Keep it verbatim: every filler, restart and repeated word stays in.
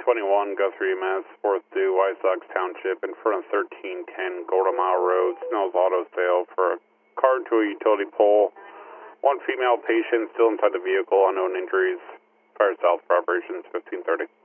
twenty-one, Guthrie, Mass, fourth due, White Sox Township, in front of thirteen ten Golden Mile Road, Snell's Auto Sale, for a car to a utility pole. One female patient still inside the vehicle, unknown injuries. Fire south for operations fifteen thirty.